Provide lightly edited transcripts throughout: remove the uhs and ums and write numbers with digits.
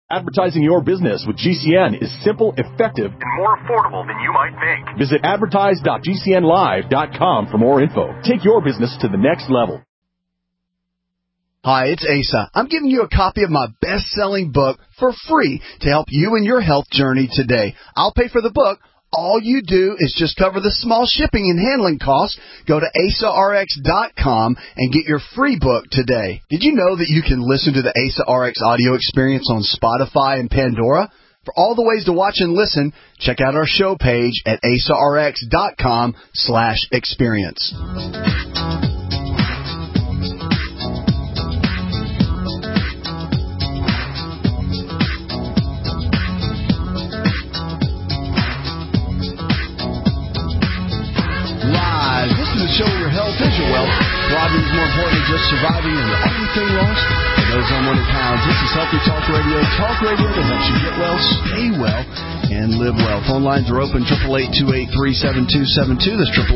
Advertising your business with GCN is simple, effective, and more affordable than you might think. Visit advertise.gcnlive.com for more info. Take your business to the next level. Hi, it's Asa. I'm giving you a copy of my best-selling book for free to help you in your health journey today. I'll pay for the book. All you do is just cover the small shipping and handling costs. Go to AsaRx.com and get your free book today. Did you know that you can listen to the AsaRx audio experience on Spotify and Pandora? For all the ways to watch and listen, check out our show page at AsaRx.com/experience. Show your health is your wealth. Thriving is more important than just surviving, and the only thing lost are those unwanted pounds. This is Healthy Talk Radio that helps you get well, stay well, and live well. Phone lines are open, 888-283-7272. That's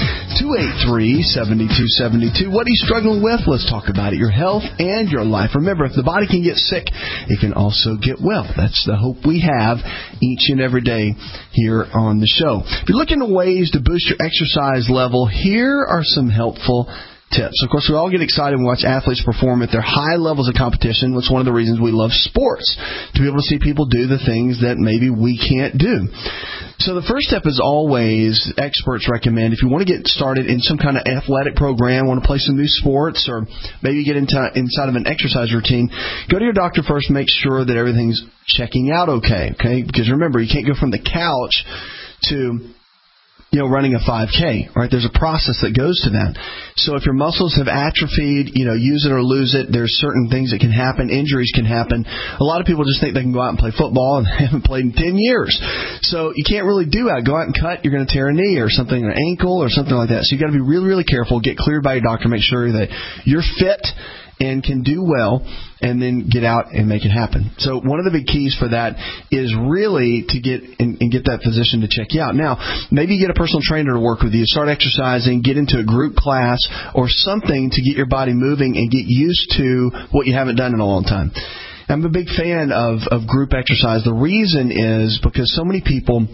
888-283-7272. What are you struggling with? Let's talk about it. Your health and your life. Remember, if the body can get sick, it can also get well. That's the hope we have each and every day here on the show. If you're looking at ways to boost your exercise level, here are some helpful tips. Of course, we all get excited when we watch athletes perform at their high levels of competition. That's one of the reasons we love sports, to be able to see people do the things that maybe we can't do. So the first step is always, experts recommend, if you want to get started in some kind of athletic program, want to play some new sports, or maybe get inside of an exercise routine, go to your doctor first, make sure that everything's checking out okay? Because remember, you can't go from the couch to running a 5K, right? There's a process that goes to that. So if your muscles have atrophied, use it or lose it, there's certain things that can happen. Injuries can happen. A lot of people just think they can go out and play football, and they haven't played in 10 years. So you can't really do that. Go out and cut, you're going to tear a knee or something, an ankle or something like that. So you got to be really, really careful. Get cleared by your doctor. Make sure that you're fit and can do well, and then get out and make it happen. So one of the big keys for that is really to get that physician to check you out. Now, maybe you get a personal trainer to work with you, start exercising, get into a group class or something to get your body moving and get used to what you haven't done in a long time. I'm a big fan of group exercise. The reason is because so many people,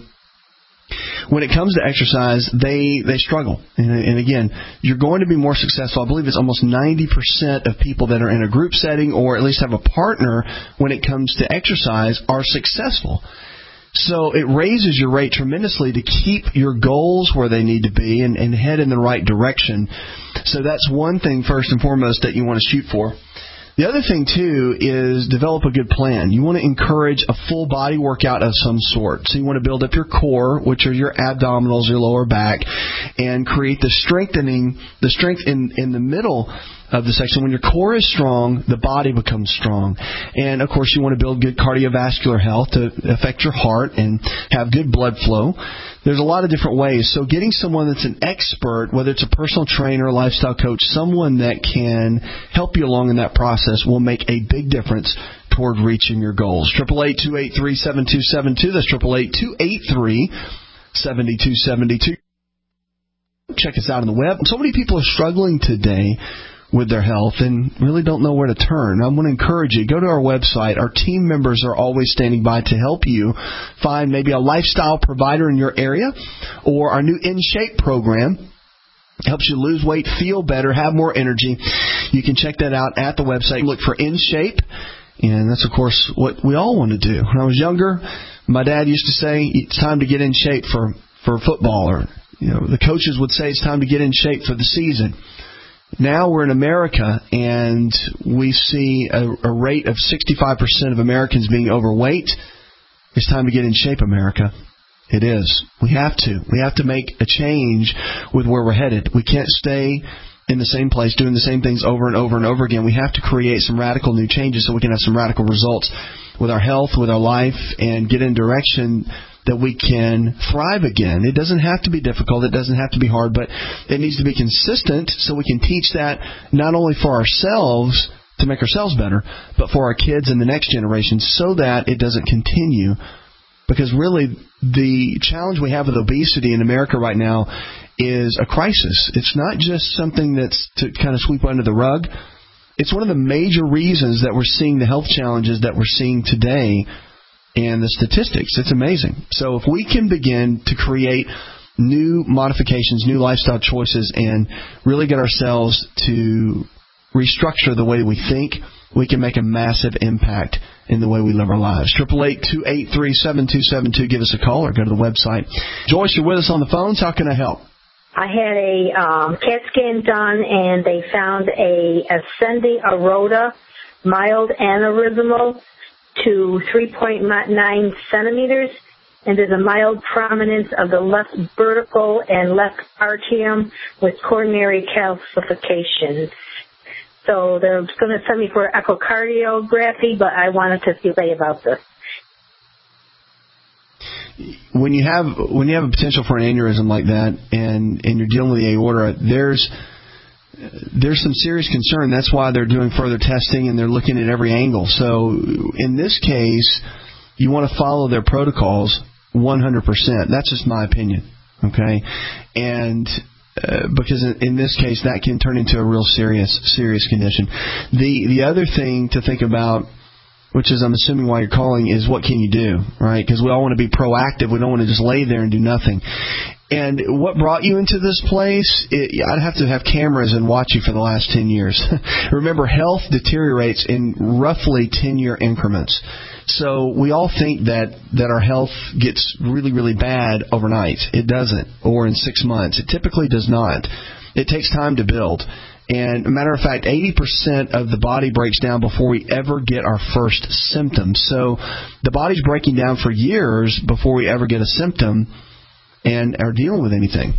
when it comes to exercise, they struggle. And again, you're going to be more successful. I believe it's almost 90% of people that are in a group setting or at least have a partner when it comes to exercise are successful. So it raises your rate tremendously to keep your goals where they need to be and head in the right direction. So that's one thing, first and foremost, that you want to shoot for. The other thing, too, is develop a good plan. You want to encourage a full body workout of some sort. So you want to build up your core, which are your abdominals, your lower back, and create the strength in the middle of the section. When your core is strong, the body becomes strong. And, of course, you want to build good cardiovascular health to affect your heart and have good blood flow. There's a lot of different ways. So getting someone that's an expert, whether it's a personal trainer, lifestyle coach, someone that can help you along in that process will make a big difference toward reaching your goals. 888-283-7272. That's 888-283-7272. Check us out on the web. So many people are struggling today with their health and really don't know where to turn. I want to encourage you, go to our website. Our team members are always standing by to help you find maybe a lifestyle provider in your area, or our new InShape program helps you lose weight, feel better, have more energy. You can check that out at the website. Look for InShape, and that's, of course, what we all want to do. When I was younger, my dad used to say, it's time to get in shape for football, or the coaches would say it's time to get in shape for the season. Now we're in America, and we see a rate of 65% of Americans being overweight. It's time to get in shape, America. It is. We have to. We have to make a change with where we're headed. We can't stay in the same place doing the same things over and over and over again. We have to create some radical new changes so we can have some radical results with our health, with our life, and get in direction that we can thrive again. It doesn't have to be difficult. It doesn't have to be hard, but it needs to be consistent so we can teach that not only for ourselves to make ourselves better, but for our kids and the next generation so that it doesn't continue. Because really, the challenge we have with obesity in America right now is a crisis. It's not just something that's to kind of sweep under the rug. it's one of the major reasons that we're seeing the health challenges that we're seeing today and the statistics. It's amazing. So if we can begin to create new modifications, new lifestyle choices, and really get ourselves to restructure the way we think, we can make a massive impact in the way we live our lives. 888-283-7272. Give us a call or go to the website. Joyce, you're with us on the phones. How can I help? I had a CAT scan done, and they found a ascending aorta, mild aneurysmal to 3.9 centimeters, and there's a mild prominence of the left vertical and left atrium with coronary calcifications. So they're going to send me for echocardiography, but I wanted to see about this. When you have a potential for an aneurysm like that, and you're dealing with the aorta, there's some serious concern. That's why they're doing further testing and they're looking at every angle. So in this case, you want to follow their protocols 100%. That's just my opinion. Okay, and because in this case, that can turn into a real serious condition. The other thing to think about, which is I'm assuming why you're calling, is what can you do, right? Because we all want to be proactive. We don't want to just lay there and do nothing. And what brought you into this place, I'd have to have cameras and watch you for the last 10 years. Remember, health deteriorates in roughly 10-year increments. So we all think that our health gets really, really bad overnight. It doesn't, or in 6 months. It typically does not. It takes time to build. And a matter of fact, 80% of the body breaks down before we ever get our first symptoms. So the body's breaking down for years before we ever get a symptom and are dealing with anything.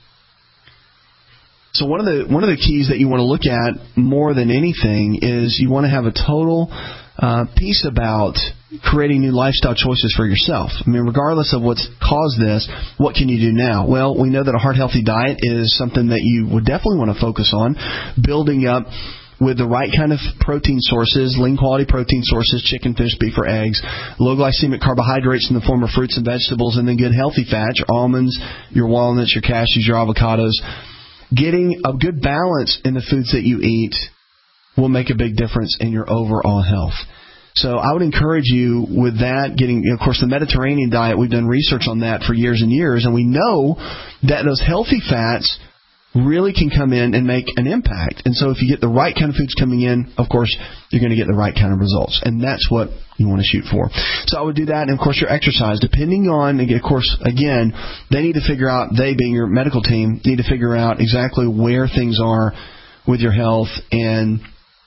So one of the keys that you want to look at more than anything is you want to have a total piece about creating new lifestyle choices for yourself. I mean, regardless of what's caused this, what can you do now? Well, we know that a heart-healthy diet is something that you would definitely want to focus on, building up with the right kind of protein sources, lean quality protein sources, chicken, fish, beef, or eggs, low glycemic carbohydrates in the form of fruits and vegetables, and then good healthy fats, your almonds, your walnuts, your cashews, your avocados. Getting a good balance in the foods that you eat will make a big difference in your overall health. So I would encourage you with that, getting, of course, the Mediterranean diet, we've done research on that for years and years, and we know that those healthy fats really can come in and make an impact. And so if you get the right kind of foods coming in, of course, you're going to get the right kind of results. And that's what you want to shoot for. So I would do that. And, of course, your exercise, depending on, of course, again, they need to figure out, they being your medical team, need to figure out exactly where things are with your health and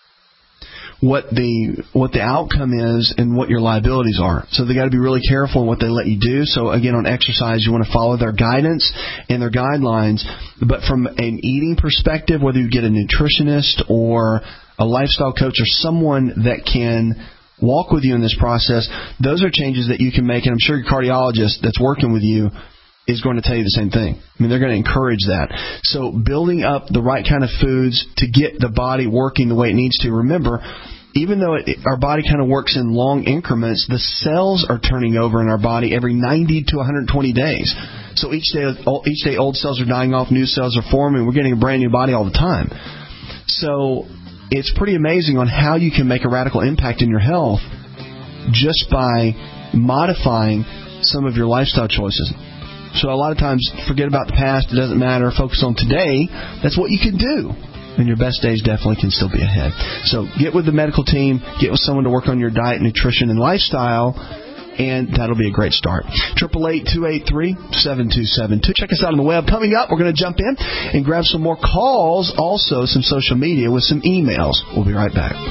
what the outcome is and what your liabilities are. So they got to be really careful in what they let you do. So again, on exercise, you want to follow their guidance and their guidelines. But from an eating perspective, whether you get a nutritionist or a lifestyle coach or someone that can walk with you in this process, those are changes that you can make. And I'm sure your cardiologist that's working with you is going to tell you the same thing. I mean, they're going to encourage that. So building up the right kind of foods to get the body working the way it needs to. Remember, even though our body kind of works in long increments, the cells are turning over in our body every 90 to 120 days. So each day old cells are dying off, new cells are forming. We're getting a brand new body all the time. So it's pretty amazing on how you can make a radical impact in your health just by modifying some of your lifestyle choices. So a lot of times, forget about the past. It doesn't matter. Focus on today. That's what you can do. And your best days definitely can still be ahead. So get with the medical team. Get with someone to work on your diet, nutrition, and lifestyle. And that'll be a great start. 888-283-7272. Check us out on the web. Coming up, we're going to jump in and grab some more calls. Also, some social media with some emails. We'll be right back.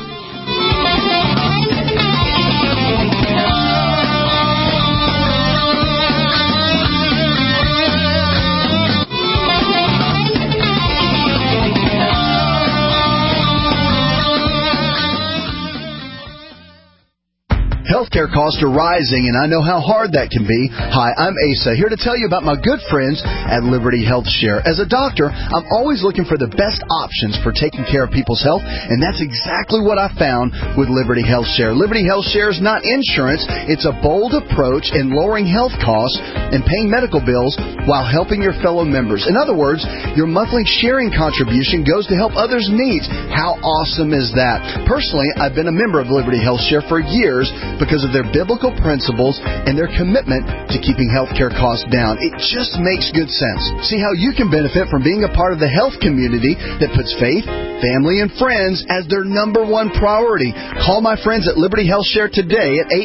Healthcare costs are rising, and I know how hard that can be. Hi, I'm Asa, here to tell you about my good friends at Liberty Health Share. As a doctor, I'm always looking for the best options for taking care of people's health, and that's exactly what I found with Liberty Health Share. Liberty Health Share is not insurance. It's a bold approach in lowering health costs and paying medical bills while helping your fellow members. In other words, your monthly sharing contribution goes to help others' needs. How awesome is that? Personally, I've been a member of Liberty Health Share for years because of their biblical principles and their commitment to keeping healthcare costs down. It just makes good sense. See how you can benefit from being a part of the health community that puts faith, family, and friends as their number one priority. Call my friends at Liberty Health Share today at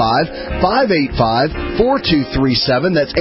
855-585-4237. That's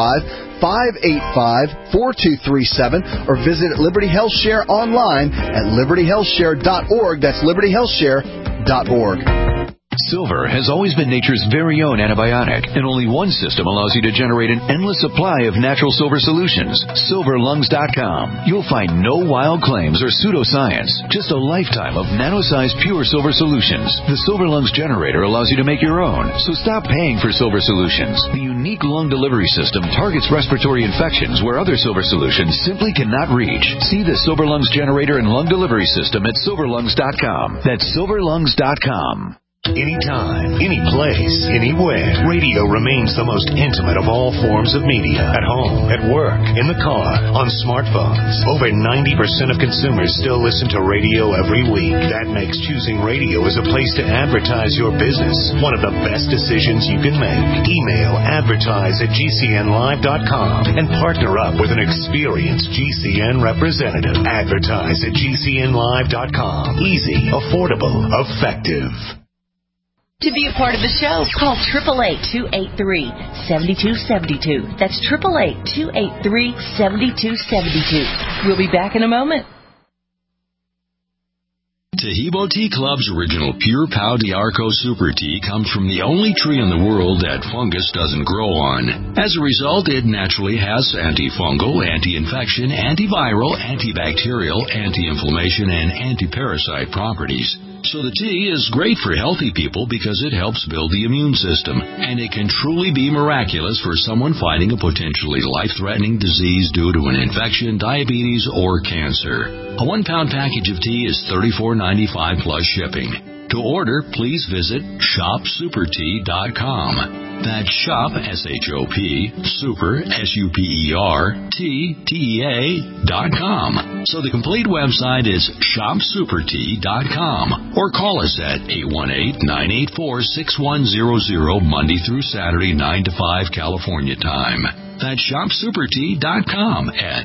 855-585-4237, or visit Liberty Health Share online at libertyhealthshare.org. That's libertyhealthshare.org. Silver has always been nature's very own antibiotic, and only one system allows you to generate an endless supply of natural silver solutions. SilverLungs.com. You'll find no wild claims or pseudoscience, just a lifetime of nano-sized pure silver solutions. The Silver Lungs generator allows you to make your own, so stop paying for silver solutions. The unique lung delivery system targets respiratory infections where other silver solutions simply cannot reach. See the Silver Lungs generator and lung delivery system at SilverLungs.com. That's SilverLungs.com. Anytime, any place, anywhere, radio remains the most intimate of all forms of media. At home, at work, in the car, on smartphones. Over 90% of consumers still listen to radio every week. That makes choosing radio as a place to advertise your business one of the best decisions you can make. Email advertise@gcnlive.com and partner up with an experienced GCN representative. Advertise at gcnlive.com. Easy, affordable, effective. To be a part of the show, call 888-283-7272. That's 888-283-7272. We'll be back in a moment. Taheebo Tea Club's original Pure Pau d'Arco Super Tea comes from the only tree in the world that fungus doesn't grow on. As a result, it naturally has antifungal, anti-infection, antiviral, antibacterial, anti-inflammation, and anti-parasite properties. So the tea is great for healthy people because it helps build the immune system, and it can truly be miraculous for someone fighting a potentially life-threatening disease due to an infection, diabetes, or cancer. A 1-pound package of tea is $34.95 plus shipping. To order, please visit shopsupertea.com. That's shop, S-H-O-P, super, S-U-P-E-R, T-T-E-A.com. So the complete website is shopsupertea.com. Or call us at 818-984-6100, Monday through Saturday, 9 to 5 California time. That's shopsupertea.com at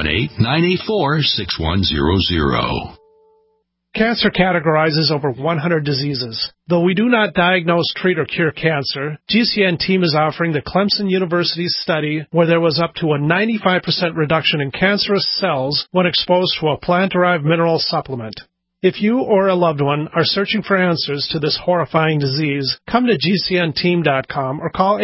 818-984-6100. Cancer categorizes over 100 diseases. Though we do not diagnose, treat, or cure cancer, GCN team is offering the Clemson University study where there was up to a 95% reduction in cancerous cells when exposed to a plant-derived mineral supplement. If you or a loved one are searching for answers to this horrifying disease, come to GCNteam.com or call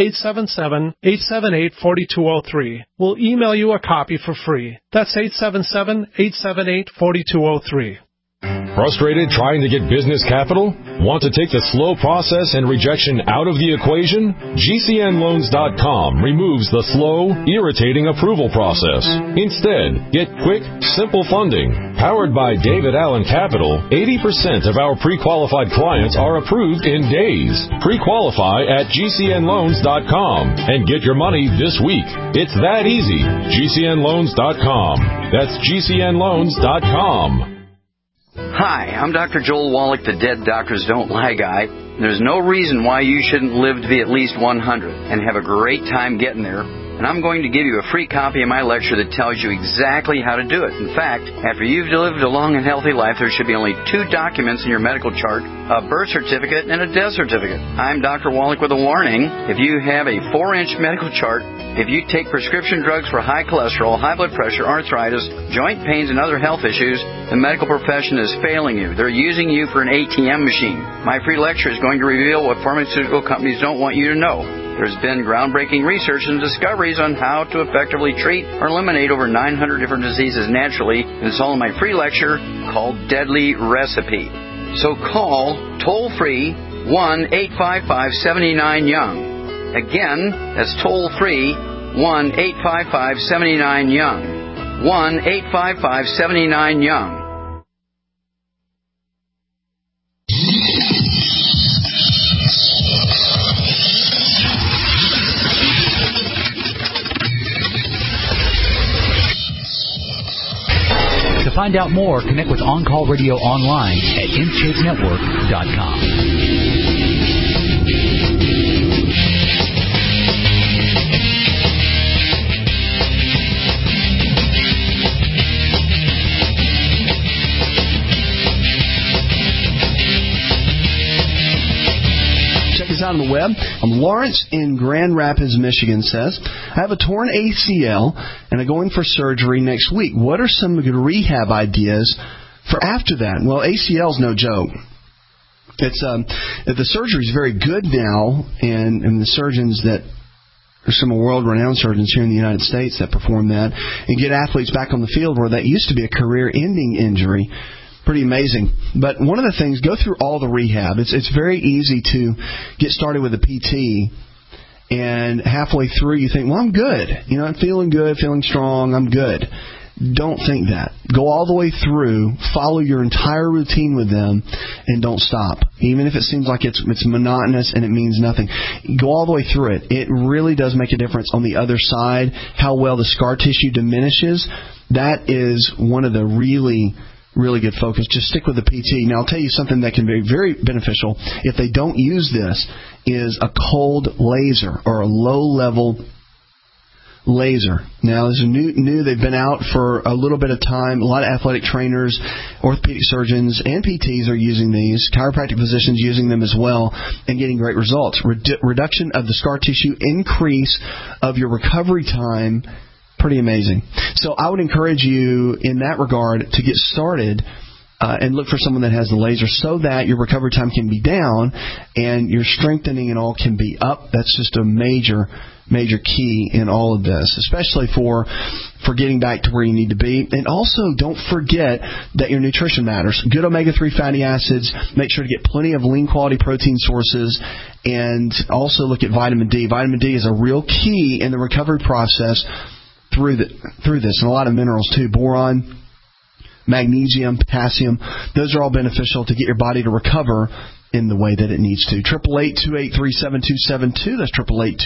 877-878-4203. We'll email you a copy for free. That's 877-878-4203. Frustrated trying to get business capital? Want to take the slow process and rejection out of the equation? GCNloans.com removes the slow, irritating approval process. Instead, get quick, simple funding. Powered by David Allen Capital, 80% of our pre-qualified clients are approved in days. Pre-qualify at GCNloans.com and get your money this week. It's that easy. GCNloans.com. That's GCNloans.com. Hi, I'm Dr. Joel Wallach, the Dead Doctors Don't Lie guy. There's no reason why you shouldn't live to be at least 100 and have a great time getting there. And I'm going to give you a free copy of my lecture that tells you exactly how to do it. In fact, after you've lived a long and healthy life, there should be only 2 documents in your medical chart, a birth certificate and a death certificate. I'm Dr. Wallach with a warning. If you have a 4-inch medical chart, if you take prescription drugs for high cholesterol, high blood pressure, arthritis, joint pains, and other health issues, the medical profession is failing you. They're using you for an ATM machine. My free lecture is going to reveal what pharmaceutical companies don't want you to know. There's been groundbreaking research and discoveries on how to effectively treat or eliminate over 900 different diseases naturally, and it's all in my free lecture called Deadly Recipe. So call toll-free 1-855-79-YOUNG. Again, that's toll-free, 1-855-79-YOUNG. 1-855-79-YOUNG. To find out more, connect with On Call Radio online at InShapeNetwork.com. Out on the web. Lawrence in Grand Rapids, Michigan says, I have a torn ACL and I'm going for surgery next week. What are some good rehab ideas for after that? Well, ACL is no joke. It's the surgery is very good now, and the surgeons that there's some world-renowned surgeons here in the United States that perform that and get athletes back on the field where that used to be a career-ending injury. Pretty amazing. But one of the things, go through all the rehab. It's very easy to get started with a PT, and halfway through you think, well, I'm good. I'm feeling good, feeling strong, I'm good. Don't think that. Go all the way through, follow your entire routine with them, and don't stop. Even if it seems like it's monotonous and it means nothing. Go all the way through it. It really does make a difference on the other side, how well the scar tissue diminishes. That is one of the really good focus. Just stick with the PT. Now, I'll tell you something that can be very beneficial if they don't use this is a cold laser or a low-level laser. Now, this is new. They've been out for a little bit of time. A lot of athletic trainers, orthopedic surgeons, and PTs are using these. Chiropractic physicians using them as well and getting great results. Reduction of the scar tissue, increase of your recovery time. Pretty amazing. So I would encourage you in that regard to get started and look for someone that has the laser so that your recovery time can be down and your strengthening and all can be up. That's just a major key in all of this, especially for getting back to where you need to be. And also, don't forget that your nutrition matters. Good omega-3 fatty acids. Make sure to get plenty of lean quality protein sources, and also look at vitamin D. Vitamin D is a real key in the recovery process through this, and a lot of minerals too. Boron, magnesium, potassium, those are all beneficial to get your body to recover in the way that it needs to. 888-283-7272. That's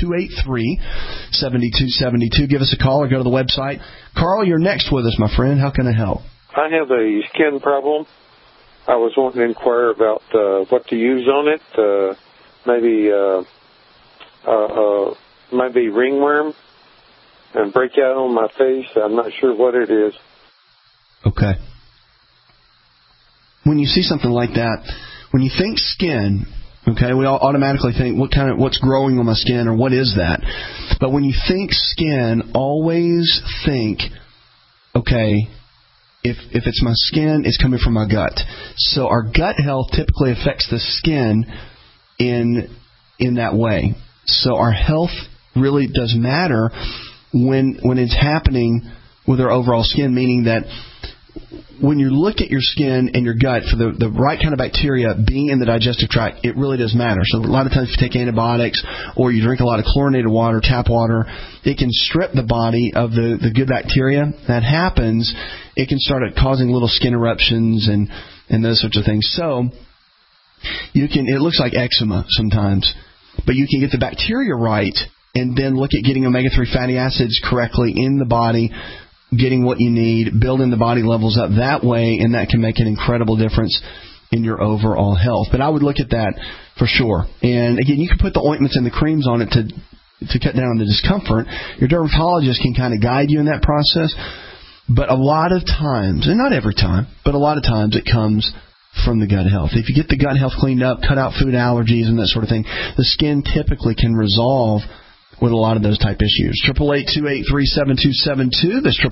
888-283-7272. Give us a call or go to the website. Carl, you're next with us, my friend. How can I help? I have a skin problem. I was wanting to inquire about what to use on it. Maybe ringworm and breakout on my face. I'm not sure what it is. Okay. When you see something like that, when you think skin, okay, we all automatically think what's growing on my skin or what is that? But when you think skin, always think, okay, if it's my skin, it's coming from my gut. So our gut health typically affects the skin in that way. So our health really does matter when it's happening with our overall skin, meaning that when you look at your skin and your gut for the right kind of bacteria being in the digestive tract, it really does matter. So a lot of times if you take antibiotics or you drink a lot of chlorinated water, tap water, it can strip the body of the good bacteria. That happens, it can start causing little skin eruptions and those sorts of things. So it looks like eczema sometimes, but you can get the bacteria right and then look at getting omega-3 fatty acids correctly in the body, getting what you need, building the body levels up that way, and that can make an incredible difference in your overall health. But I would look at that for sure. And again, you can put the ointments and the creams on it to cut down on the discomfort. Your dermatologist can kind of guide you in that process. But a lot of times, and not every time, but a lot of times it comes from the gut health. If you get the gut health cleaned up, cut out food allergies and that sort of thing, the skin typically can resolve with a lot of those type issues. 888-283-7272. That's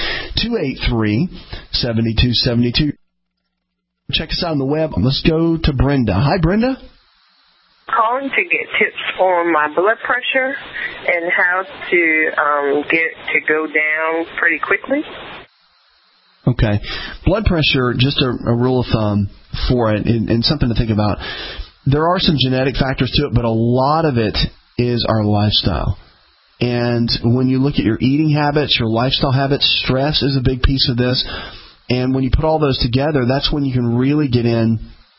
888-283-7272. Check us out on the web. Let's go to Brenda. Hi, Brenda. Calling to get tips on my blood pressure and how to get to go down pretty quickly. Okay. Blood pressure, just a rule of thumb for it, and something to think about. there are some genetic factors to it, but a lot of it is our lifestyle. And when you look at your eating habits, your lifestyle habits, stress is a big piece of this. And when you put all those together, that's when you can really get in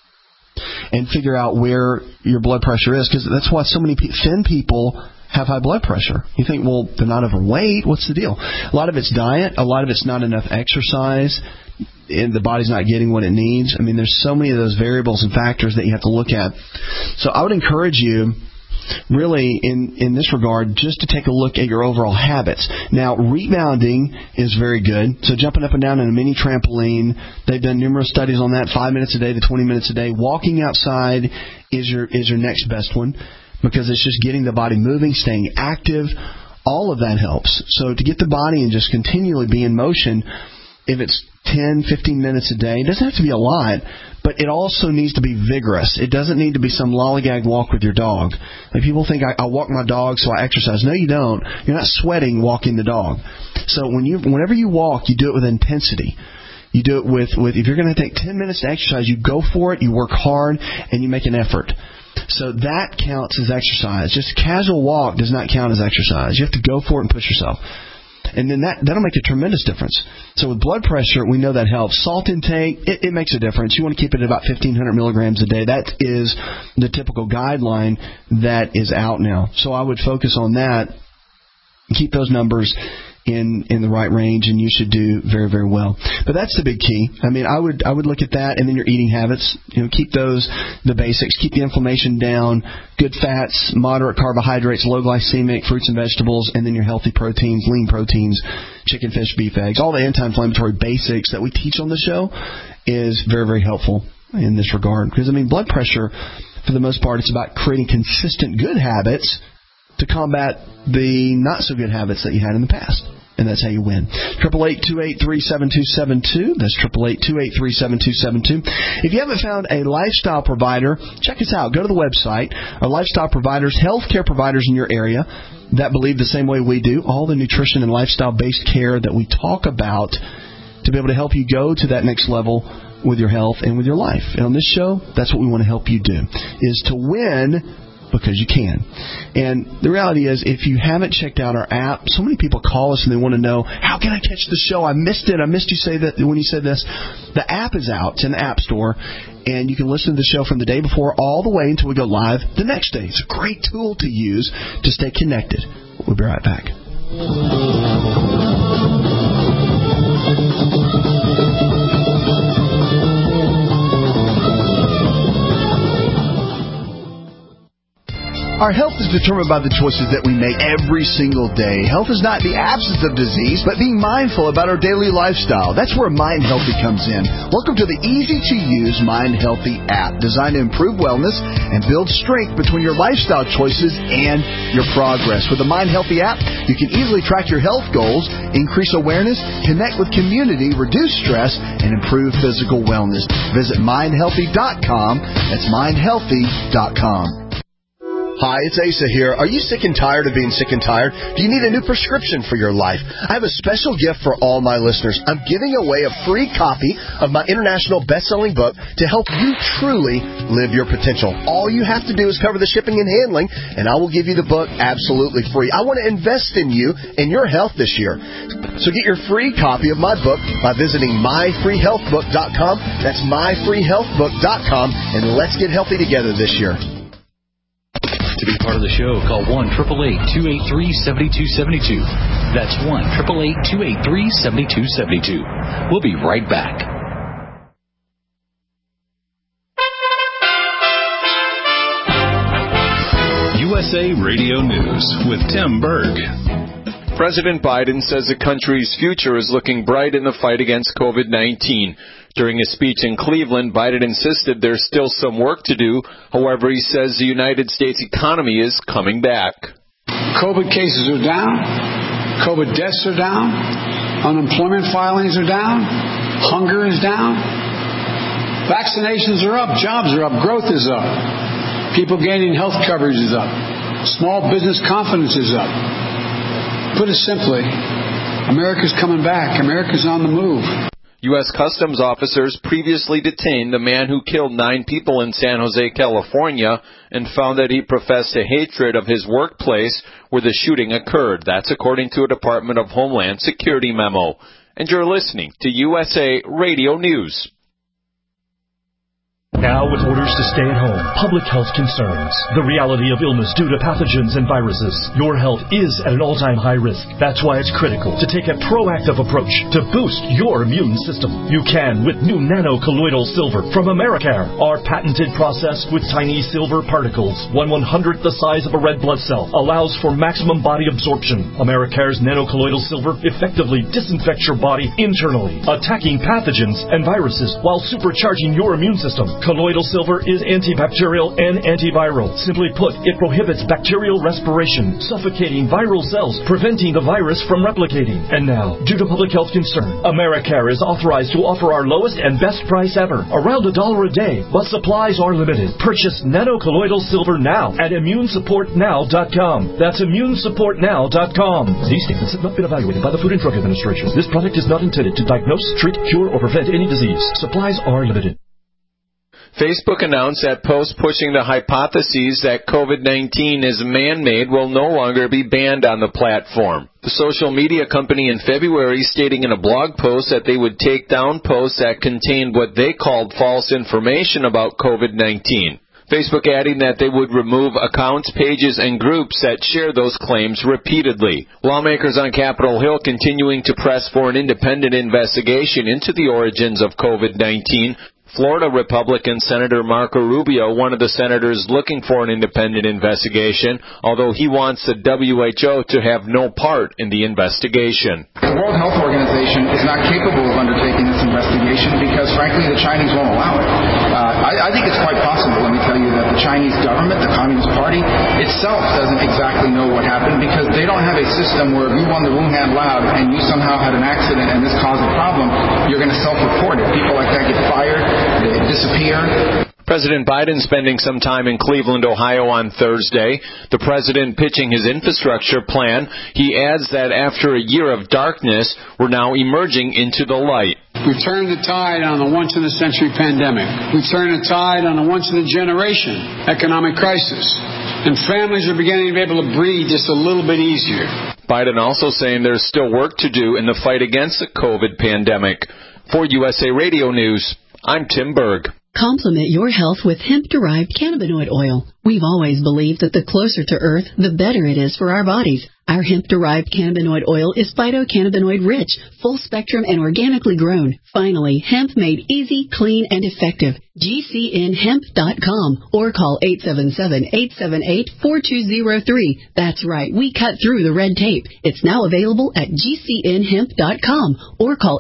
and figure out where your blood pressure is. Because that's why so many thin people have high blood pressure. You think, well, they're not overweight. What's the deal? A lot of it's diet. A lot of it's not enough exercise. And the body's not getting what it needs. I mean, there's so many of those variables and factors that you have to look at. So I would encourage you, really, in this regard, just to take a look at your overall habits. Now, rebounding is very good. So jumping up and down in a mini trampoline, they've done numerous studies on that, 5 minutes a day to 20 minutes a day. Walking outside is your next best one, because it's just getting the body moving, staying active. All of that helps. So to get the body and just continually be in motion, if it's 10, 15 minutes a day, it doesn't have to be a lot, but it also needs to be vigorous. It doesn't need to be some lollygag walk with your dog. Like, people think I walk my dog so I exercise. No, you don't. You're not sweating walking the dog. So whenever you walk, you do it with intensity. You do it with if you're going to take 10 minutes to exercise, you go for it, you work hard, and you make an effort. So that counts as exercise. Just a casual walk does not count as exercise. You have to go for it and push yourself. And then that'll make a tremendous difference. So with blood pressure, we know that helps. Salt intake, it makes a difference. You want to keep it at about 1,500 milligrams a day. That is the typical guideline that is out now. So I would focus on that, keep those numbers in the right range, and you should do very, very well. But that's the big key. I mean, I would look at that, and then your eating habits. Keep those the basics. Keep the inflammation down. Good fats, moderate carbohydrates, low glycemic fruits and vegetables, and then your healthy proteins, lean proteins, chicken, fish, beef, eggs. All the anti-inflammatory basics that we teach on the show is very, very helpful in this regard. Because, I mean, blood pressure, for the most part, it's about creating consistent good habits to combat the not-so-good habits that you had in the past. And that's how you win. 888-283-7272. That's 888-283-7272. If you haven't found a lifestyle provider, check us out. Go to the website. Our lifestyle providers, healthcare providers in your area that believe the same way we do, all the nutrition and lifestyle-based care that we talk about to be able to help you go to that next level with your health and with your life. And on this show, that's what we want to help you do, is to win because you can. And the reality is, if you haven't checked out our app, so many people call us and they want to know, how can I catch the show? I missed it. I missed you say that when you said this. The app is out. It's in the App Store. And you can listen to the show from the day before all the way until we go live the next day. It's a great tool to use to stay connected. We'll be right back. Our health is determined by the choices that we make every single day. Health is not the absence of disease, but being mindful about our daily lifestyle. That's where Mind Healthy comes in. Welcome to the easy-to-use Mind Healthy app, designed to improve wellness and build strength between your lifestyle choices and your progress. With the Mind Healthy app, you can easily track your health goals, increase awareness, connect with community, reduce stress, and improve physical wellness. Visit mindhealthy.com. That's mindhealthy.com. Hi, it's Asa here. Are you sick and tired of being sick and tired? Do you need a new prescription for your life? I have a special gift for all my listeners. I'm giving away a free copy of my international best-selling book to help you truly live your potential. All you have to do is cover the shipping and handling, and I will give you the book absolutely free. I want to invest in you and your health this year. So get your free copy of my book by visiting myfreehealthbook.com. That's myfreehealthbook.com, and let's get healthy together this year. To be part of the show, call 1-888-283-7272. That's 1-888-283-7272. We'll be right back. USA Radio News with Tim Berg. President Biden says the country's future is looking bright in the fight against COVID-19. During a speech in Cleveland, Biden insisted there's still some work to do. However, he says the United States economy is coming back. COVID cases are down. COVID deaths are down. Unemployment filings are down. Hunger is down. Vaccinations are up. Jobs are up. Growth is up. People gaining health coverage is up. Small business confidence is up. Put it simply, America's coming back. America's on the move. U.S. Customs officers previously detained the man who killed 9 people in San Jose, California, and found that he professed a hatred of his workplace where the shooting occurred. That's according to a Department of Homeland Security memo. And you're listening to USA Radio News. Now, with orders to stay at home, public health concerns, the reality of illness due to pathogens and viruses, your health is at an all-time high risk. That's why it's critical to take a proactive approach to boost your immune system. You can with new nano-colloidal silver from Americare. Our patented process with tiny silver particles, 1/100th the size of a red blood cell, allows for maximum body absorption. Americare's nano-colloidal silver effectively disinfects your body internally, attacking pathogens and viruses while supercharging your immune system. Colloidal silver is antibacterial and antiviral. Simply put, it prohibits bacterial respiration, suffocating viral cells, preventing the virus from replicating. And now, due to public health concern, Americare is authorized to offer our lowest and best price ever, around $1 a day, but supplies are limited. Purchase nano-colloidal silver now at immunesupportnow.com. That's immunesupportnow.com. These statements have not been evaluated by the Food and Drug Administration. This product is not intended to diagnose, treat, cure, or prevent any disease. Supplies are limited. Facebook announced that posts pushing the hypotheses that COVID-19 is man-made will no longer be banned on the platform. The social media company in February stating in a blog post that they would take down posts that contained what they called false information about COVID-19. Facebook adding that they would remove accounts, pages, and groups that share those claims repeatedly. Lawmakers on Capitol Hill continuing to press for an independent investigation into the origins of COVID-19. Florida Republican Senator Marco Rubio, one of the senators looking for an independent investigation, although he wants the WHO to have no part in the investigation. The World Health Organization is not capable of undertaking this investigation because, frankly, the Chinese won't allow it. I think it's quite possible, let me tell you, that the Chinese government, the Communist Party, itself doesn't exactly know what happened because they don't have a system where if you won the Wuhan lab and you somehow had an accident and this caused a problem, you're going to self-report it. People like that get fired. They disappear. President Biden spending some time in Cleveland, Ohio on Thursday. The president pitching his infrastructure plan. He adds that after a year of darkness, we're now emerging into the light. We've turned the tide on a once-in-a-century pandemic. We've turned the tide on a once-in-a-generation economic crisis. And families are beginning to be able to breathe just a little bit easier. Biden also saying there's still work to do in the fight against the COVID pandemic. For USA Radio News, I'm Tim Berg. Complement your health with hemp-derived cannabinoid oil. We've always believed that the closer to Earth, the better it is for our bodies. Our hemp-derived cannabinoid oil is phytocannabinoid-rich, full-spectrum, and organically grown. Finally, hemp made easy, clean, and effective. GCNhemp.com or call 877-878-4203. That's right, we cut through the red tape. It's now available at GCNhemp.com or call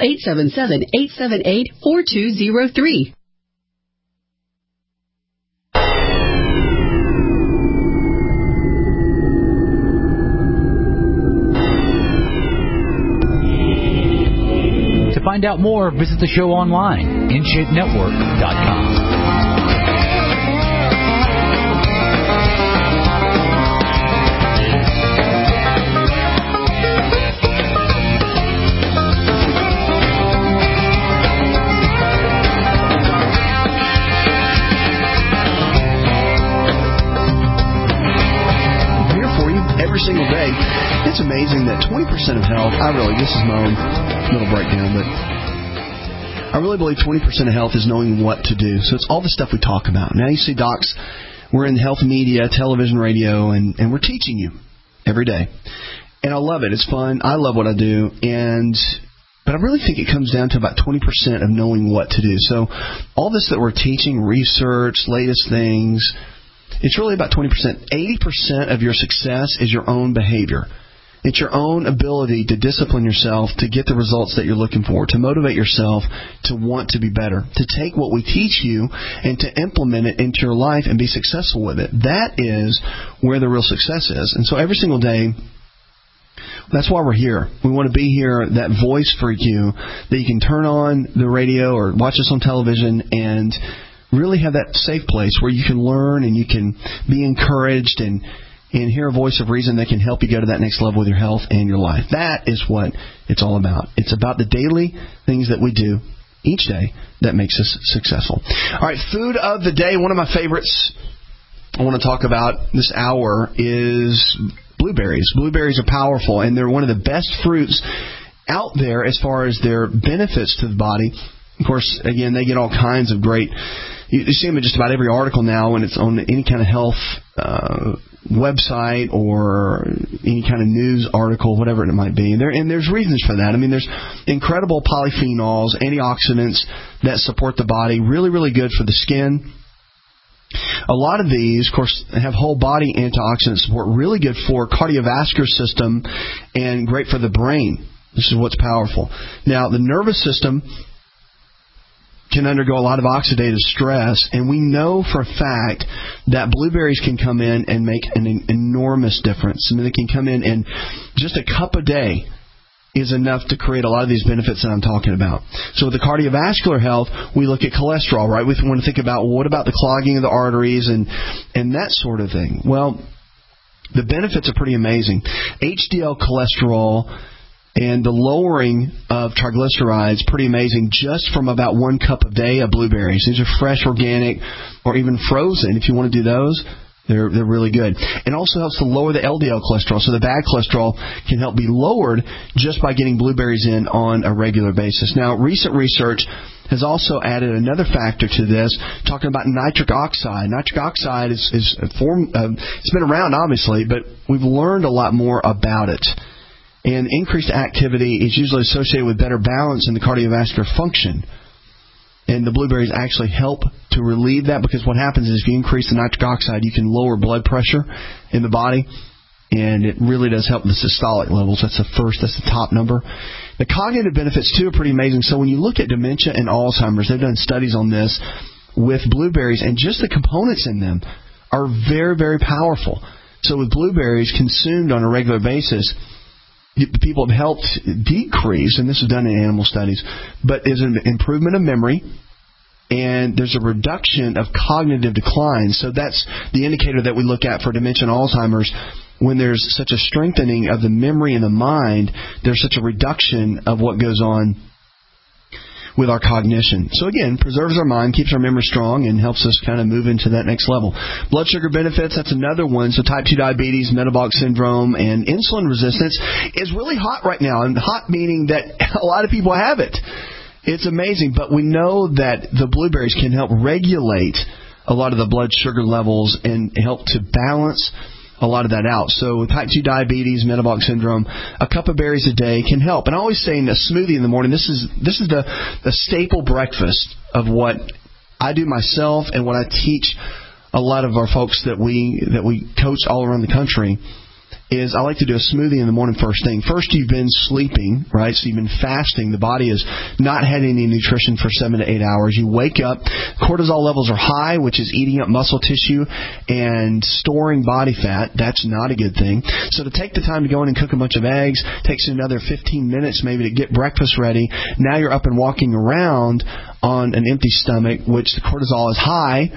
877-878-4203. To find out more, visit the show online, InShapeNetwork.com. Every single day. It's amazing that 20% of health, this is my own little breakdown, but I really believe 20% of health is knowing what to do. So it's all the stuff we talk about. Now you see docs, we're in health media, television, radio, and we're teaching you every day. And I love it. It's fun. I love what I do. But I really think it comes down to about 20% of knowing what to do. So all this that we're teaching, research, latest things, it's really about 20%. 80% of your success is your own behavior. It's your own ability to discipline yourself, to get the results that you're looking for, to motivate yourself to want to be better, to take what we teach you and to implement it into your life and be successful with it. That is where the real success is. And so every single day, that's why we're here. We want to be here, that voice for you, that you can turn on the radio or watch us on television and really have that safe place where you can learn and you can be encouraged and and hear a voice of reason that can help you go to that next level with your health and your life. That is what it's all about. It's about the daily things that we do each day that makes us successful. All right, food of the day. One of my favorites I want to talk about this hour is blueberries. Blueberries are powerful, and they're one of the best fruits out there as far as their benefits to the body. Of course, again, they get all kinds of great... You see them in just about every article now when it's on any kind of health website or any kind of news article, whatever it might be. And there's reasons for that. I mean, there's incredible polyphenols, antioxidants that support the body, really, really good for the skin. A lot of these, of course, have whole body antioxidant support, really good for cardiovascular system and great for the brain. This is what's powerful. Now, the nervous system can undergo a lot of oxidative stress, and we know for a fact that blueberries can come in and make an enormous difference. I mean, they can come in and just a cup a day is enough to create a lot of these benefits that I'm talking about. So with the cardiovascular health, we look at cholesterol, right? We want to think about, well, what about the clogging of the arteries and that sort of thing? Well, the benefits are pretty amazing. HDL cholesterol and the lowering of triglycerides, pretty amazing, just from about 1 cup a day of blueberries. These are fresh, organic, or even frozen. If you want to do those, they're really good. It also helps to lower the LDL cholesterol, so the bad cholesterol can help be lowered just by getting blueberries in on a regular basis. Now, recent research has also added another factor to this, talking about nitric oxide. Nitric oxide is a form of, it's been around, obviously, but we've learned a lot more about it. And increased activity is usually associated with better balance in the cardiovascular function. And the blueberries actually help to relieve that, because what happens is if you increase the nitric oxide, you can lower blood pressure in the body. And it really does help the systolic levels. That's the top number. The cognitive benefits, too, are pretty amazing. So when you look at dementia and Alzheimer's, they've done studies on this with blueberries, and just the components in them are very, very powerful. So with blueberries consumed on a regular basis, people have helped decrease, and this is done in animal studies, but there's an improvement of memory, and there's a reduction of cognitive decline. So that's the indicator that we look at for dementia and Alzheimer's. When there's such a strengthening of the memory and the mind, there's such a reduction of what goes on with our cognition. So again, preserves our mind, keeps our memory strong, and helps us kind of move into that next level. Blood sugar benefits, that's another one. So type 2 diabetes, metabolic syndrome, and insulin resistance is really hot right now. And hot meaning that a lot of people have it. It's amazing. But we know that the blueberries can help regulate a lot of the blood sugar levels and help to balance a lot of that out. So with type 2 diabetes, metabolic syndrome, a cup of berries a day can help. And I always say in a smoothie in the morning, this is the staple breakfast of what I do myself and what I teach a lot of our folks that we coach all around the country. Is I like to do a smoothie in the morning first thing. First, you've been sleeping, right? So you've been fasting. The body has not had any nutrition for 7 to 8 hours. You wake up, cortisol levels are high, which is eating up muscle tissue and storing body fat. That's not a good thing. So to take the time to go in and cook a bunch of eggs takes you another 15 minutes maybe to get breakfast ready. Now you're up and walking around on an empty stomach, which the cortisol is high,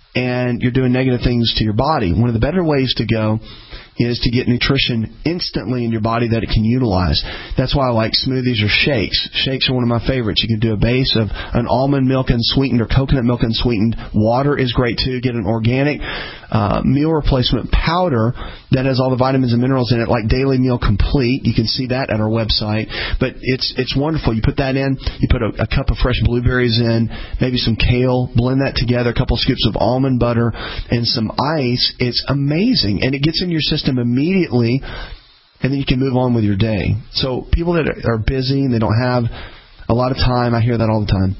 and you're doing negative things to your body. One of the better ways to go is to get nutrition instantly in your body that it can utilize. That's why I like smoothies or shakes. Shakes are one of my favorites. You can do a base of an almond milk unsweetened or coconut milk unsweetened. Water is great too. Get an organic meal replacement powder that has all the vitamins and minerals in it, like Daily Meal Complete. You can see that at our website. But it's wonderful. You put that in. You put a cup of fresh blueberries in, maybe some kale. Blend that together. A couple scoops of almond butter and some ice. It's amazing, and it gets in your system immediately, and then you can move on with your day. So people that are busy and they don't have a lot of time, I hear that all the time.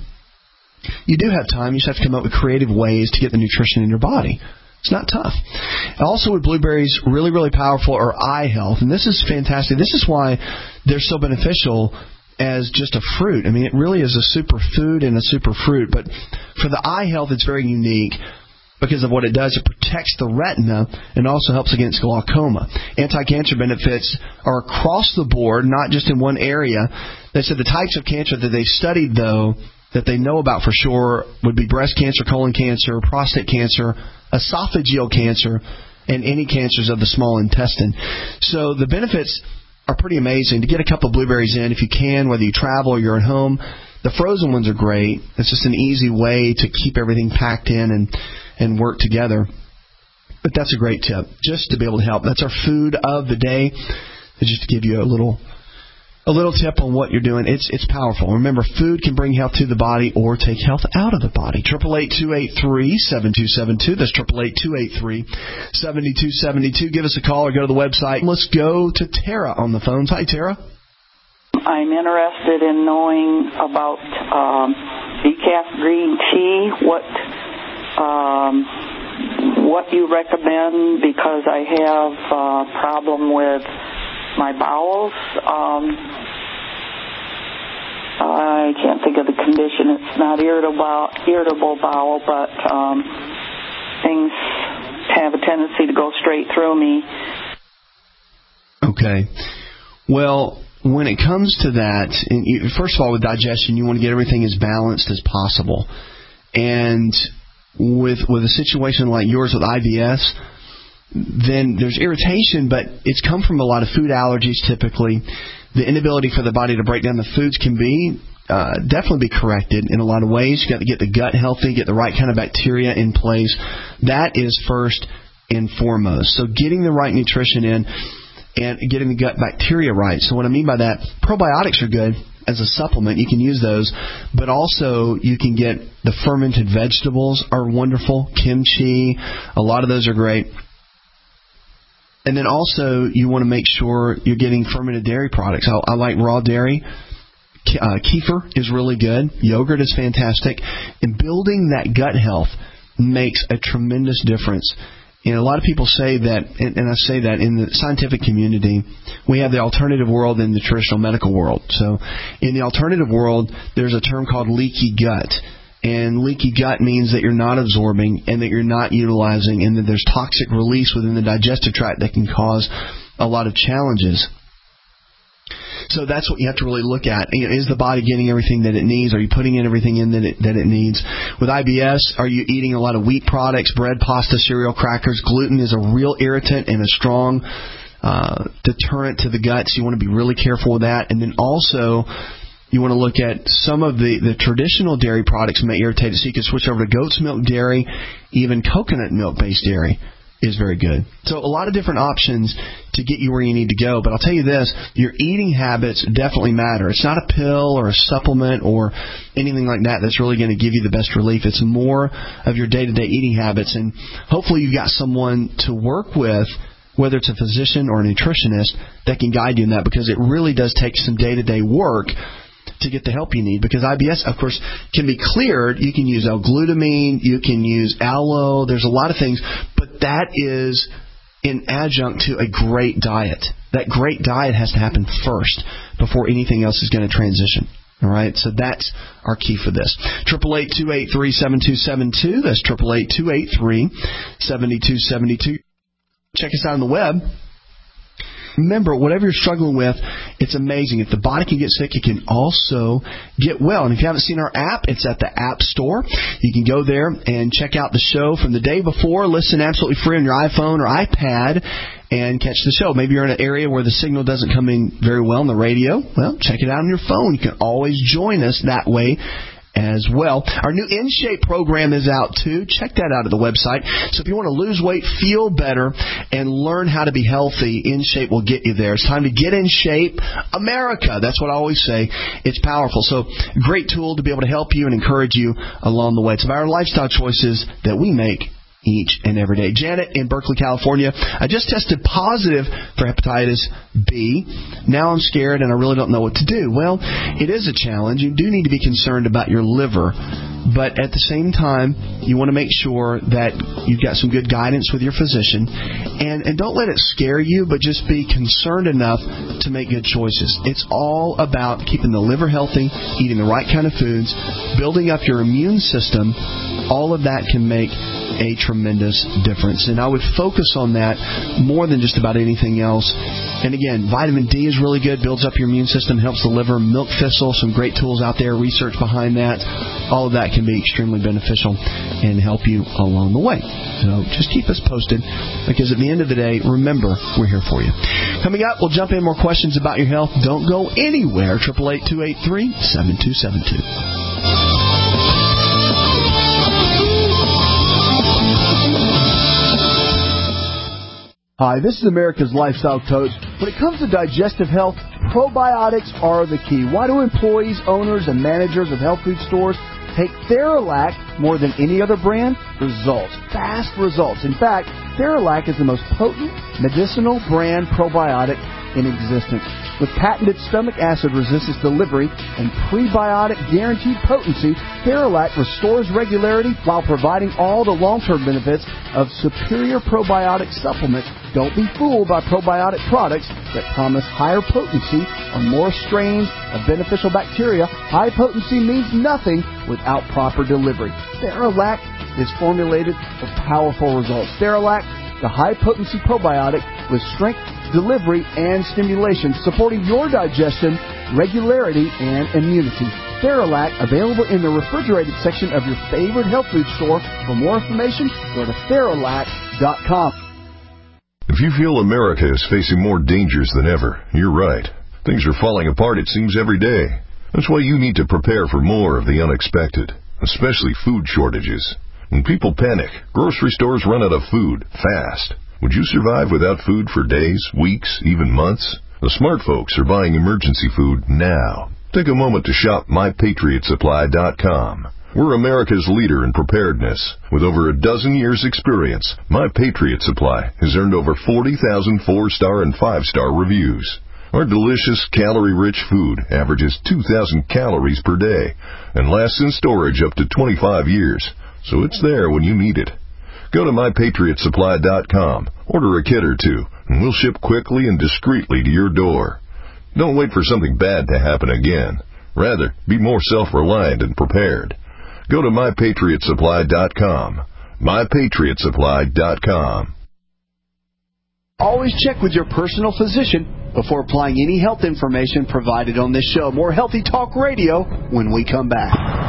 You do have time. You just have to come up with creative ways to get the nutrition in your body. It's not tough. Also with blueberries, really, really powerful are eye health. And this is fantastic. This is why they're so beneficial as just a fruit. I mean, it really is a superfood and a superfruit. But for the eye health, it's very unique because of what it does. It protects the retina and also helps against glaucoma. Anti-cancer benefits are across the board, not just in one area. They said the types of cancer that they studied, though, that they know about for sure would be breast cancer, colon cancer, prostate cancer, esophageal cancer, and any cancers of the small intestine. So the benefits are pretty amazing. To get a couple of blueberries in, if you can, whether you travel or you're at home, the frozen ones are great. It's just an easy way to keep everything packed in and work together. But that's a great tip, just to be able to help. That's our food of the day. Just to give you a little tip on what you're doing. It's powerful. Remember, food can bring health to the body or take health out of the body. 888-283-7272. That's 888-283-7272. Give us a call or go to the website. Let's go to Tara on the phones. Hi, Tara. I'm interested in knowing about decaf green tea. What you recommend, because I have a problem with my bowels. I can't think of the condition. It's not irritable bowel, but things have a tendency to go straight through me. Okay. Well, when it comes to that, first of all, with digestion, you want to get everything as balanced as possible. And with a situation like yours with IBS, then there's irritation, but it's come from a lot of food allergies typically. The inability for the body to break down the foods can be definitely be corrected in a lot of ways. You've got to get the gut healthy, get the right kind of bacteria in place. That is first and foremost. So getting the right nutrition in and getting the gut bacteria right. So what I mean by that, probiotics are good as a supplement. You can use those, but also you can get the fermented vegetables are wonderful. Kimchi, a lot of those are great. And then also you want to make sure you're getting fermented dairy products. I like raw dairy. Kefir is really good. Yogurt is fantastic. And building that gut health makes a tremendous difference. And a lot of people say that, and I say that in the scientific community, we have the alternative world and the traditional medical world. So in the alternative world, there's a term called leaky gut. And leaky gut means that you're not absorbing and that you're not utilizing, and that there's toxic release within the digestive tract that can cause a lot of challenges. So that's what you have to really look at. Is the body getting everything that it needs? Are you putting in everything in that it needs? With IBS, are you eating a lot of wheat products, bread, pasta, cereal, crackers? Gluten is a real irritant and a strong deterrent to the gut, so you want to be really careful with that. And then also, you want to look at some of the traditional dairy products may irritate it, so you can switch over to goat's milk dairy. Even coconut milk-based dairy is very good. So a lot of different options to get you where you need to go. But I'll tell you this, your eating habits definitely matter. It's not a pill or a supplement or anything like that that's really going to give you the best relief. It's more of your day-to-day eating habits. And hopefully you've got someone to work with, whether it's a physician or a nutritionist, that can guide you in that, because it really does take some day-to-day work to get the help you need. Because IBS, of course, can be cleared. You can use L-glutamine, you can use aloe, there's a lot of things, but that is in adjunct to a great diet. That great diet has to happen first before anything else is going to transition. All right, so that's our key for this. 888-283-7272. That's 888-283-7272. Check us out on the web. Remember, whatever you're struggling with, it's amazing. If the body can get sick, it can also get well. And if you haven't seen our app, it's at the App Store. You can go there and check out the show from the day before. Listen absolutely free on your iPhone or iPad and catch the show. Maybe you're in an area where the signal doesn't come in very well on the radio. Well, check it out on your phone. You can always join us that way as well. Our new InShape program is out too. Check that out at the website. So if you want to lose weight, feel better, and learn how to be healthy, InShape will get you there. It's time to get in shape, America. That's what I always say. It's powerful. So great tool to be able to help you and encourage you along the way. It's about our lifestyle choices that we make each and every day. Janet in Berkeley, California. I just tested positive for hepatitis B. Now I'm scared and I really don't know what to do. Well, it is a challenge. You do need to be concerned about your liver. But at the same time, you want to make sure that you've got some good guidance with your physician. And don't let it scare you, but just be concerned enough to make good choices. It's all about keeping the liver healthy, eating the right kind of foods, building up your immune system. All of that can make a tremendous difference. And I would focus on that more than just about anything else. And again, vitamin D is really good, builds up your immune system, helps the liver. Milk thistle, some great tools out there, research behind that. All of that can be extremely beneficial and help you along the way. So just keep us posted, because at the end of the day, remember, we're here for you. Coming up, we'll jump in more questions about your health. Don't go anywhere. 888-283-7272. Hi, this is America's Lifestyle Coach. When it comes to digestive health, probiotics are the key. Why do employees, owners, and managers of health food stores take Theralac more than any other brand? Results. Fast results. In fact, Theralac is the most potent medicinal brand probiotic in existence. With patented stomach acid resistance delivery and prebiotic guaranteed potency, Theralac restores regularity while providing all the long-term benefits of superior probiotic supplements. Don't be fooled by probiotic products that promise higher potency or more strains of beneficial bacteria. High potency means nothing without proper delivery. Theralac is formulated for powerful results. Theralac, the high-potency probiotic with strength, delivery, and stimulation, supporting your digestion, regularity, and immunity. Theralac, available in the refrigerated section of your favorite health food store. For more information, go to Theralac.com. If you feel America is facing more dangers than ever, you're right. Things are falling apart, it seems, every day. That's why you need to prepare for more of the unexpected, especially food shortages. When people panic, grocery stores run out of food fast. Would you survive without food for days, weeks, even months? The smart folks are buying emergency food now. Take a moment to shop MyPatriotSupply.com. We're America's leader in preparedness. With over a dozen years' experience, My Patriot Supply has earned over 40,000 4-star and 5-star reviews. Our delicious, calorie-rich food averages 2,000 calories per day and lasts in storage up to 25 years. So it's there when you need it. Go to MyPatriotSupply.com, order a kit or two, and we'll ship quickly and discreetly to your door. Don't wait for something bad to happen again. Rather, be more self-reliant and prepared. Go to MyPatriotSupply.com. MyPatriotSupply.com. Always check with your personal physician before applying any health information provided on this show. More Healthy Talk Radio when we come back.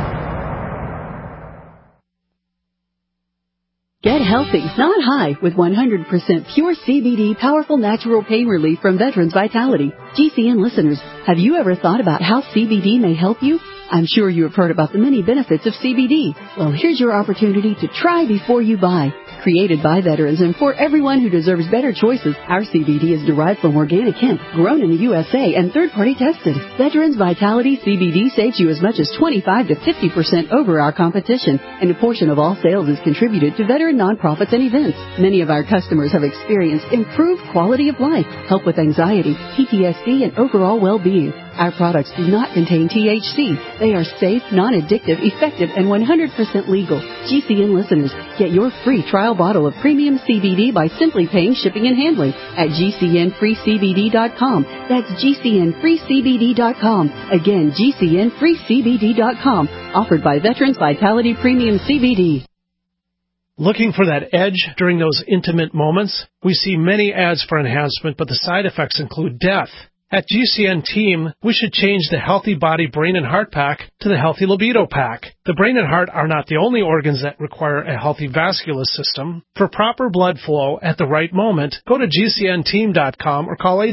Get healthy, not high, with 100% pure CBD powerful natural pain relief from Veterans Vitality. GCN listeners, have you ever thought about how CBD may help you? I'm sure you have heard about the many benefits of CBD. Well, here's your opportunity to try before you buy. Created by veterans and for everyone who deserves better choices, our CBD is derived from organic hemp, grown in the USA, and third-party tested. Veterans Vitality CBD saves you as much as 25 to 50% over our competition, and a portion of all sales is contributed to veteran nonprofits and events. Many of our customers have experienced improved quality of life, help with anxiety, PTSD, and overall well-being. Our products do not contain THC. They are safe, non-addictive, effective, and 100% legal. GCN listeners, get your free trial bottle of premium CBD by simply paying shipping and handling at GCNFreeCBD.com. That's GCNFreeCBD.com. Again, GCNFreeCBD.com. Offered by Veterans Vitality Premium CBD. Looking for that edge during those intimate moments? We see many ads for enhancement, but the side effects include death. At GCN Team, we should change the Healthy Body, Brain, and Heart Pack to the Healthy Libido Pack. The brain and heart are not the only organs that require a healthy vascular system. For proper blood flow at the right moment, go to GCNteam.com or call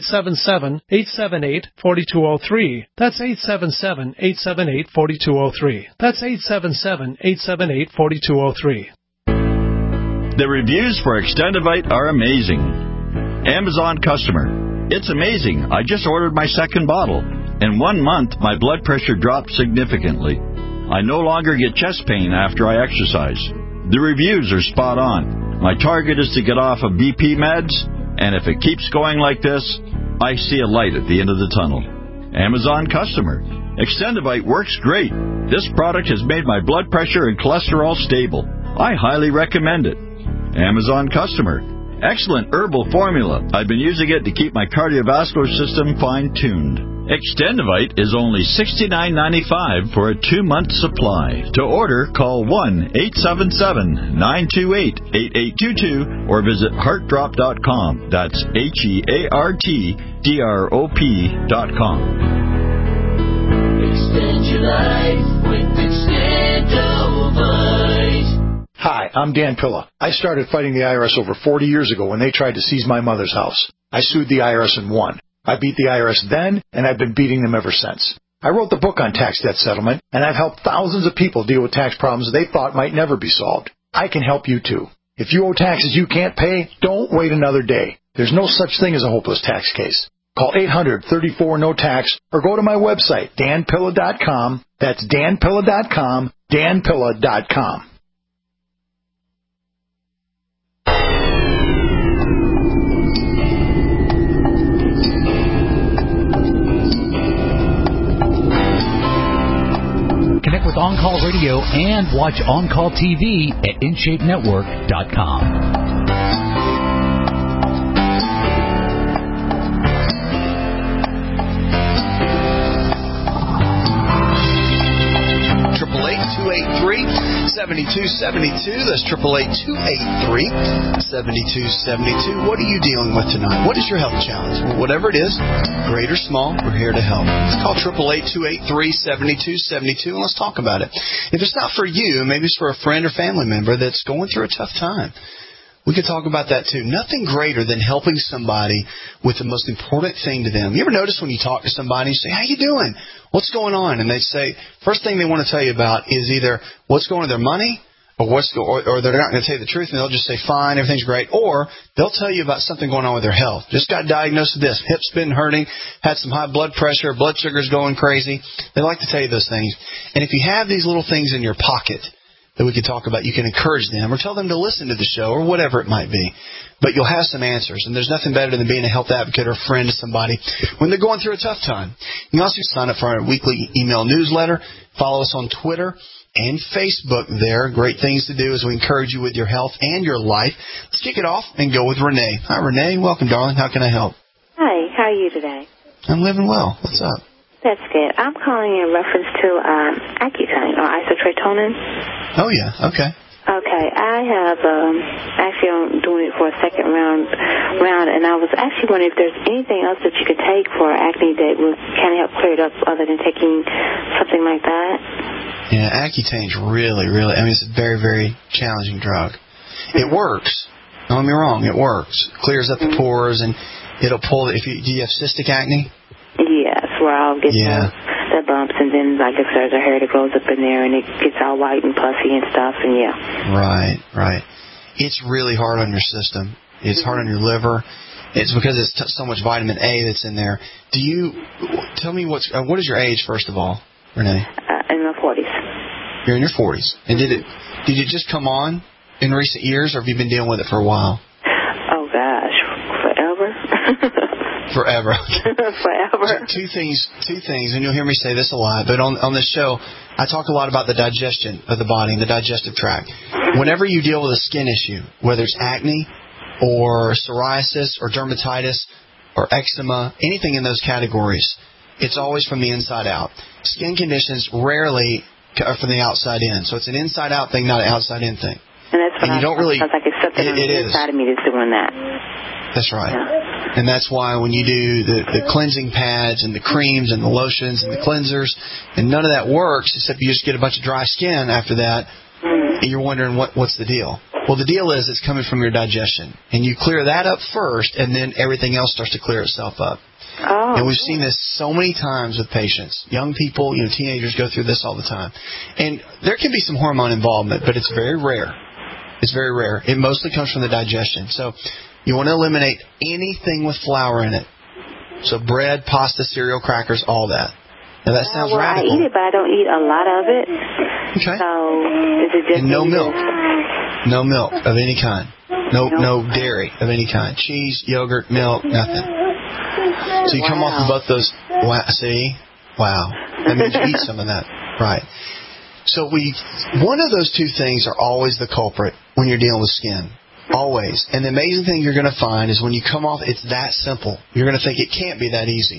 877-878-4203. That's 877-878-4203. That's 877-878-4203. The reviews for Extendivite are amazing. Amazon customer. It's amazing. I just ordered my second bottle. In 1 month, my blood pressure dropped significantly. I no longer get chest pain after I exercise. The reviews are spot on. My target is to get off of BP meds, and if it keeps going like this, I see a light at the end of the tunnel. Amazon customer. Extendivite works great. This product has made my blood pressure and cholesterol stable. I highly recommend it. Amazon customer. Excellent herbal formula. I've been using it to keep my cardiovascular system fine-tuned. Extendivite is only $69.95 for a 2-month supply. To order, call 1-877-928-8822 or visit heartdrop.com. That's HEARTDROP.com. Extend your life with Extendivite. Hi, I'm Dan Pilla. I started fighting the IRS over 40 years ago when they tried to seize my mother's house. I sued the IRS and won. I beat the IRS then, and I've been beating them ever since. I wrote the book on tax debt settlement, and I've helped thousands of people deal with tax problems they thought might never be solved. I can help you too. If you owe taxes you can't pay, don't wait another day. There's no such thing as a hopeless tax case. Call 800-34-NO-TAX or go to my website, danpilla.com. That's danpilla.com, danpilla.com. Connect with On Call Radio and watch On Call TV at InShapeNetwork.com. 888-283-7272. That's 888-283-7272. What are you dealing with tonight? What is your health challenge? Well, whatever it is, great or small, we're here to help. Call 888-283-7272 and let's talk about it. If it's not for you, maybe it's for a friend or family member that's going through a tough time. We could talk about that too. Nothing greater than helping somebody with the most important thing to them. You ever notice when you talk to somebody, you say, "How you doing? What's going on?" And they say, first thing they want to tell you about is either what's going on with their money, or they're not going to tell you the truth, and they'll just say, "Fine, everything's great," or they'll tell you about something going on with their health. Just got diagnosed with this, hip's been hurting, had some high blood pressure, blood sugar's going crazy. They like to tell you those things. And if you have these little things in your pocket that we could talk about, you can encourage them or tell them to listen to the show or whatever it might be. But you'll have some answers, and there's nothing better than being a health advocate or a friend to somebody when they're going through a tough time. You can also sign up for our weekly email newsletter. Follow us on Twitter and Facebook there. Great things to do as we encourage you with your health and your life. Let's kick it off and go with Renee. Hi, Renee. Welcome, darling. How can I help? Hi. How are you today? I'm living well. What's up? That's good. I'm calling in reference to Accutane or isotretinoin. Oh, yeah. Okay. Okay. I have actually I'm doing it for a second round, and I was actually wondering if there's anything else that you could take for acne that will kind of help clear it up other than taking something like that. Yeah, Accutane's really, I mean, it's a very, very challenging drug. It works. Don't get me wrong. It works. It clears up the pores, and it'll pull. Do you have cystic acne? Yes, where I'll get the bumps, and then like if there's a hair that goes up in there, and it gets all white and puffy and stuff, and Right. It's really hard on your system. It's hard on your liver. It's because it's so much vitamin A that's in there. Do you tell me what is your age first of all, Renee? In my 40s. You're in your 40s, and did it just come on in recent years, or have you been dealing with it for a while? Oh gosh, forever. Forever. Forever. Two things, and you'll hear me say this a lot, but on this show, I talk a lot about the digestion of the body and the digestive tract. Whenever you deal with a skin issue, whether it's acne or psoriasis or dermatitis or eczema, anything in those categories, it's always from the inside out. Skin conditions rarely are from the outside in, so it's an inside-out thing, not an outside-in thing. And that's what sounds like it's something on the inside of me that's doing that. That's right. Yeah. And that's why when you do the cleansing pads and the creams and the lotions and the cleansers, and none of that works except you just get a bunch of dry skin after that, and you're wondering what's the deal. Well, the deal is it's coming from your digestion. And you clear that up first, and then everything else starts to clear itself up. Oh. And we've seen this so many times with patients. Young people, teenagers go through this all the time. And there can be some hormone involvement, but it's very rare. It's very rare. It mostly comes from the digestion. So you want to eliminate anything with flour in it. So bread, pasta, cereal, crackers, all that. Now that sounds radical. I eat it, but I don't eat a lot of it. Okay. So is it just and no milk. No milk of any kind. No dairy of any kind. Cheese, yogurt, milk, nothing. So you come off of both those. See? Wow. That means you eat some of that. Right. So one of those two things are always the culprit when you're dealing with skin. Always. And the amazing thing you're going to find is when you come off, it's that simple. You're going to think it can't be that easy.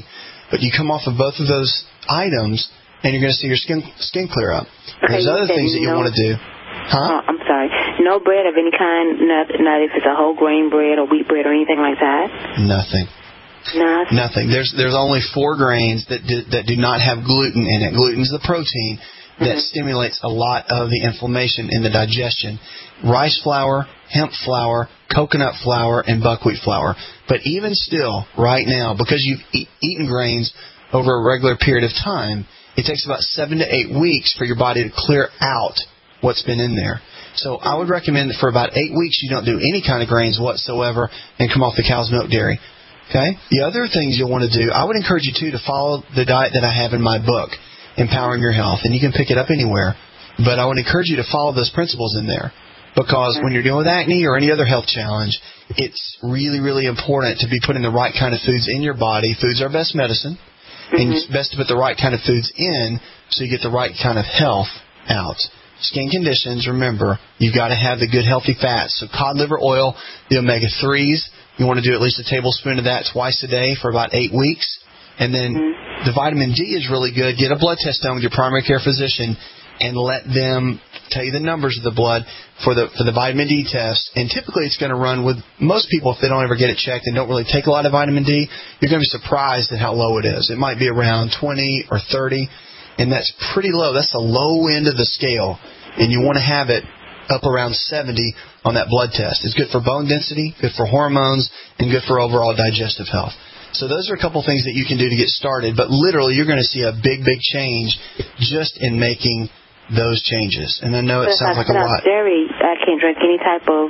But you come off of both of those items, and you're going to see your skin clear up. Okay, there's other things that you want to do. Huh? I'm sorry. No bread of any kind, not if it's a whole grain bread or wheat bread or anything like that? Nothing. Nothing. There's only 4 grains that do not have gluten in it. Gluten is the protein that stimulates a lot of the inflammation in the digestion. Rice flour, hemp flour, coconut flour, and buckwheat flour. But even still, right now, because you've eaten grains over a regular period of time, it takes about 7 to 8 weeks for your body to clear out what's been in there. So I would recommend that for about 8 weeks you don't do any kind of grains whatsoever and come off the cow's milk dairy. Okay? The other things you'll want to do, I would encourage you, too, to follow the diet that I have in my book, Empowering Your Health. And you can pick it up anywhere. But I would encourage you to follow those principles in there. Because when you're dealing with acne or any other health challenge, it's really, really important to be putting the right kind of foods in your body. Foods are best medicine. And it's best to put the right kind of foods in so you get the right kind of health out. Skin conditions, remember, you've got to have the good, healthy fats. So cod liver oil, the omega-3s, you want to do at least a tablespoon of that twice a day for about 8 weeks. And then the vitamin D is really good. Get a blood test done with your primary care physician and let them tell you the numbers of the blood for the vitamin D test. And typically it's going to run with most people, if they don't ever get it checked and don't really take a lot of vitamin D, you're going to be surprised at how low it is. It might be around 20 or 30, and that's pretty low. That's the low end of the scale, and you want to have it up around 70 on that blood test. It's good for bone density, good for hormones, and good for overall digestive health. So those are a couple things that you can do to get started, but literally you're going to see a big, big change just in making those changes. And I know it sounds like a lot. Dairy, I can't drink any type of,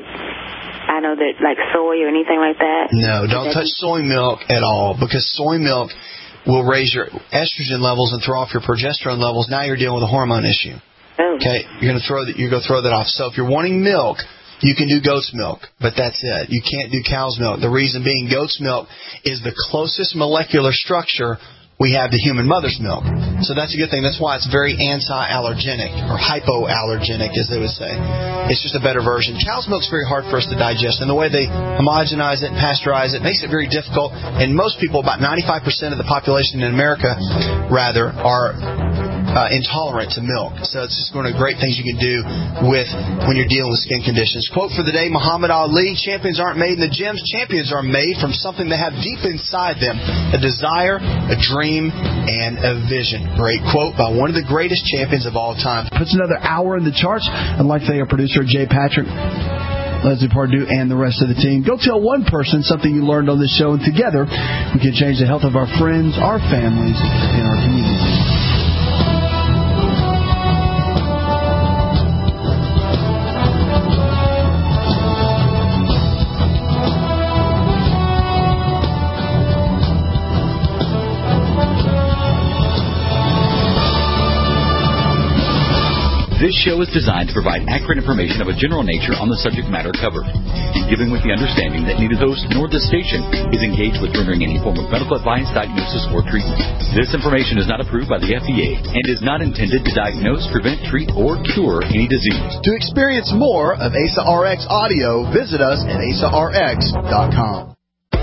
soy or anything like that? No, don't touch soy milk at all, because soy milk will raise your estrogen levels and throw off your progesterone levels. Now you're dealing with a hormone issue. Okay, you're going to throw that off. So if you're wanting milk, you can do goat's milk, but that's it. You can't do cow's milk. The reason being, goat's milk is the closest molecular structure we have to human mother's milk. So that's a good thing. That's why it's very anti-allergenic, or hypoallergenic, as they would say. It's just a better version. Cow's milk's very hard for us to digest, and the way they homogenize it and pasteurize it makes it very difficult. And most people, about 95% of the population in America, are intolerant to milk. So it's just one of the great things you can do when you're dealing with skin conditions. Quote for the day, Muhammad Ali, champions aren't made in the gyms. Champions are made from something they have deep inside them, a desire, a dream, and a vision. Great quote by one of the greatest champions of all time. Puts another hour in the charts. I'd like to thank our producer, Jay Patrick, Leslie Pardue, and the rest of the team. Go tell one person something you learned on this show, and together we can change the health of our friends, our families, and our communities. This show is designed to provide accurate information of a general nature on the subject matter covered, and given with the understanding that neither host nor this station is engaged with rendering any form of medical advice, diagnosis, or treatment. This information is not approved by the FDA and is not intended to diagnose, prevent, treat, or cure any disease. To experience more of ASA RX audio, visit us at asarx.com.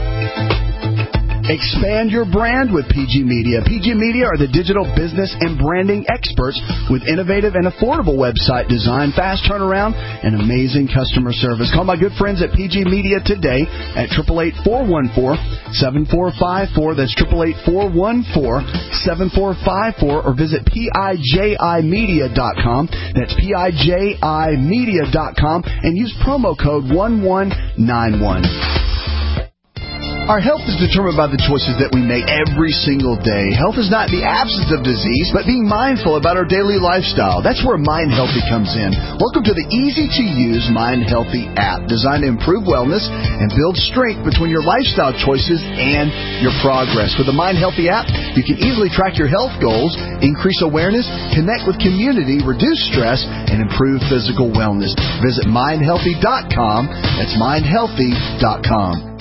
Expand your brand with PG Media. PG Media are the digital business and branding experts with innovative and affordable website design, fast turnaround, and amazing customer service. Call my good friends at PG Media today at 888-414-7454. That's 888-414-7454, or visit PIJImedia.com. That's PIJImedia.com, and use promo code 1191. Our health is determined by the choices that we make every single day. Health is not the absence of disease, but being mindful about our daily lifestyle. That's where Mind Healthy comes in. Welcome to the easy-to-use Mind Healthy app, designed to improve wellness and build strength between your lifestyle choices and your progress. With the Mind Healthy app, you can easily track your health goals, increase awareness, connect with community, reduce stress, and improve physical wellness. Visit mindhealthy.com. That's mindhealthy.com.